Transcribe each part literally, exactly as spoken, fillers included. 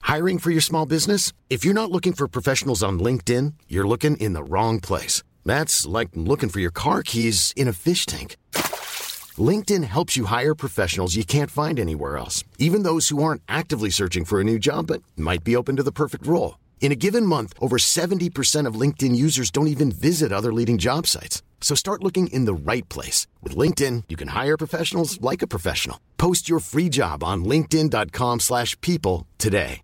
Hiring for your small business? If you're not looking for professionals on LinkedIn, you're looking in the wrong place. That's like looking for your car keys in a fish tank. LinkedIn helps you hire professionals you can't find anywhere else, even those who aren't actively searching for a new job but might be open to the perfect role. In a given month, over seventy percent of LinkedIn users don't even visit other leading job sites. So start looking in the right place. With LinkedIn, you can hire professionals like a professional. Post your free job on linkedin.com slash people today.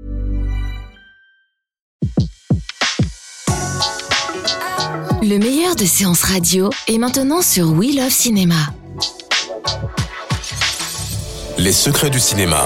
Le meilleur de séances radio est maintenant sur We Love Cinéma. Les secrets du cinéma.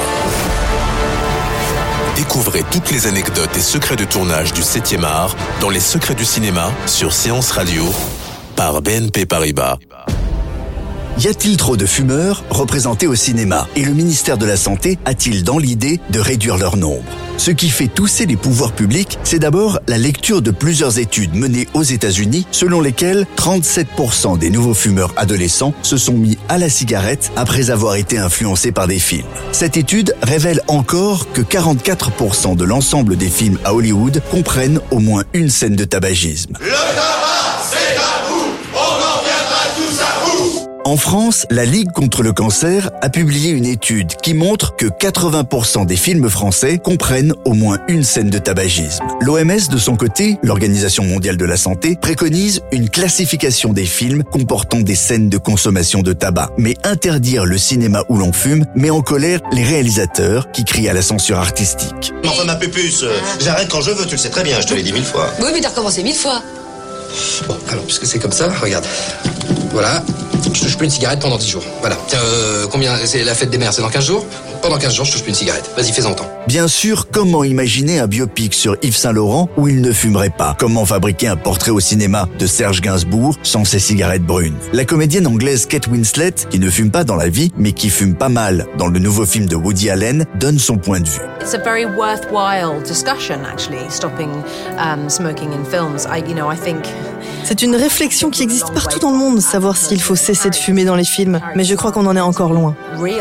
Découvrez toutes les anecdotes et secrets de tournage du septième art dans Les secrets du cinéma sur Séance Radio par B N P Paribas. Y a-t-il trop de fumeurs représentés au cinéma ? Et le ministère de la Santé a-t-il dans l'idée de réduire leur nombre ? Ce qui fait tousser les pouvoirs publics, c'est d'abord la lecture de plusieurs études menées aux États-Unis, selon lesquelles trente-sept pour cent des nouveaux fumeurs adolescents se sont mis à la cigarette après avoir été influencés par des films. Cette étude révèle encore que quarante-quatre pour cent de l'ensemble des films à Hollywood comprennent au moins une scène de tabagisme. Le tabac, c'est à vous, on en viendra tous à vous. En France, la Ligue contre le cancer a publié une étude qui montre que quatre-vingts pour cent des films français comprennent au moins une scène de tabagisme. L'O M S, de son côté, l'Organisation mondiale de la santé, préconise une classification des films comportant des scènes de consommation de tabac. Mais interdire le cinéma où l'on fume met en colère les réalisateurs qui crient à la censure artistique. Enfin ma pupuce, j'arrête quand je veux, tu le sais très bien, je te l'ai dit mille fois. Oui, mais t'as recommencé mille fois. Bon, alors, puisque c'est comme ça, regarde. Voilà, je touche plus une cigarette pendant dix jours. Voilà. Tiens, euh, combien, c'est la fête des mères, c'est dans quinze jours ? Pendant quinze jours, je touche plus une cigarette. Vas-y, fais-en temps. Bien sûr, comment imaginer un biopic sur Yves Saint-Laurent où il ne fumerait pas ? Comment fabriquer un portrait au cinéma de Serge Gainsbourg sans ses cigarettes brunes ? La comédienne anglaise Kate Winslet, qui ne fume pas dans la vie, mais qui fume pas mal dans le nouveau film de Woody Allen, donne son point de vue. It's a very worthwhile discussion, actually, stopping um, smoking in films. I, you know, I think... C'est une réflexion qui existe partout dans le monde, savoir s'il faut cesser de fumer dans les films, mais je crois qu'on en est encore loin.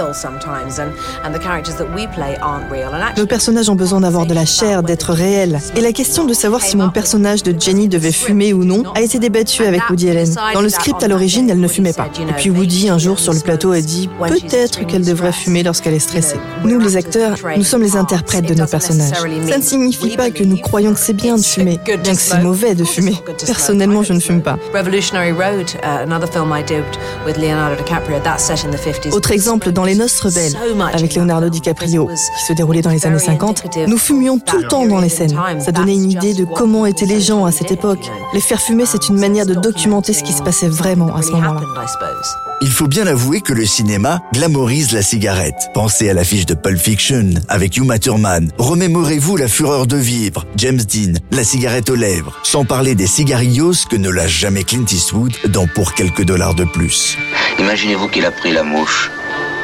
Nos personnages ont besoin d'avoir de la chair, d'être réels. Et la question de savoir si mon personnage de Jenny devait fumer ou non a été débattue avec Woody Allen. Dans le script, à l'origine, elle ne fumait pas. Et puis Woody, un jour sur le plateau, a dit peut-être qu'elle devrait fumer lorsqu'elle est stressée. Nous, les acteurs, nous sommes les interprètes de nos personnages. Ça ne signifie pas que nous croyons que c'est bien de fumer, bien que c'est mauvais de fumer. Personnellement, je ne fume pas. Autre exemple, dans Les Noces rebelles, avec Leonardo DiCaprio, qui se déroulait dans les années cinquante, nous fumions tout le temps dans les scènes. Ça donnait une idée de comment étaient les gens à cette époque. Les faire fumer, c'est une manière de documenter ce qui se passait vraiment à ce moment-là. Il faut bien avouer que le cinéma glamourise la cigarette. Pensez à l'affiche de Pulp Fiction avec Uma Thurman. Remémorez-vous la fureur de vivre, James Dean, la cigarette aux lèvres. Sans parler des cigarillos que ne lâche jamais Clint Eastwood dans Pour quelques dollars de plus. Imaginez-vous qu'il a pris la mouche. Qui ?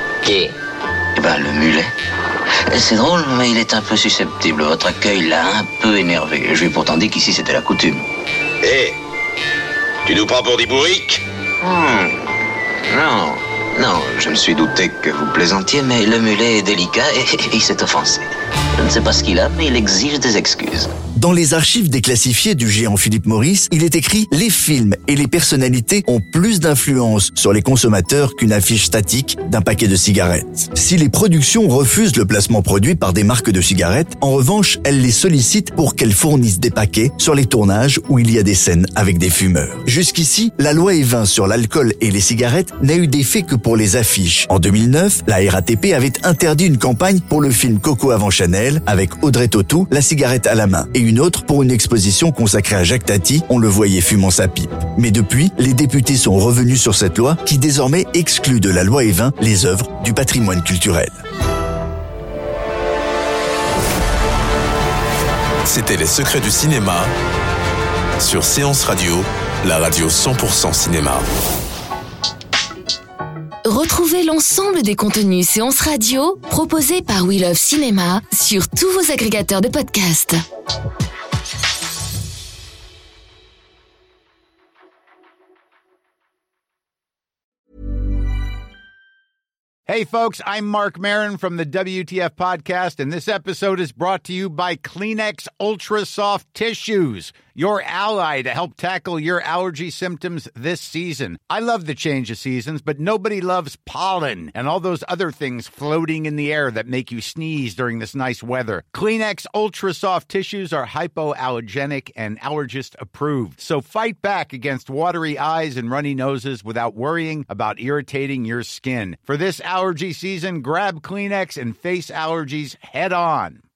Eh ben, le mulet. C'est drôle, mais il est un peu susceptible. Votre accueil l'a un peu énervé. Je lui ai pourtant dit qu'ici c'était la coutume. Hé, hey, tu nous prends pour des bourriques ? Hmm. Non, non, je me suis douté que vous plaisantiez, mais le mulet est délicat et, et il s'est offensé. Je ne sais pas ce qu'il a, mais il exige des excuses. Dans les archives déclassifiées du géant Philip Morris, il est écrit « Les films et les personnalités ont plus d'influence sur les consommateurs qu'une affiche statique d'un paquet de cigarettes. » Si les productions refusent le placement produit par des marques de cigarettes, en revanche, elles les sollicitent pour qu'elles fournissent des paquets sur les tournages où il y a des scènes avec des fumeurs. Jusqu'ici, la loi Evin sur l'alcool et les cigarettes n'a eu d'effet que pour les affiches. En deux mille neuf, la R A T P avait interdit une campagne pour le film Coco avant Chanel avec Audrey Tautou, la cigarette à la main, et une autre pour une exposition consacrée à Jacques Tati, on le voyait fumant sa pipe. Mais depuis, les députés sont revenus sur cette loi qui désormais exclut de la loi Evin les œuvres du patrimoine culturel. C'était Les secrets du cinéma sur Séance Radio, la radio cent pour cent cinéma. Retrouvez l'ensemble des contenus Séance Radio proposés par We Love Cinéma sur tous vos agrégateurs de podcasts. Hey folks, I'm Mark Maron from the W T F podcast, and this episode is brought to you by Kleenex Ultra Soft Tissues, your ally to help tackle your allergy symptoms this season. I love the change of seasons, but nobody loves pollen and all those other things floating in the air that make you sneeze during this nice weather. Kleenex Ultra Soft Tissues are hypoallergenic and allergist approved, so fight back against watery eyes and runny noses without worrying about irritating your skin. For this allergy season, grab Kleenex and face allergies head on.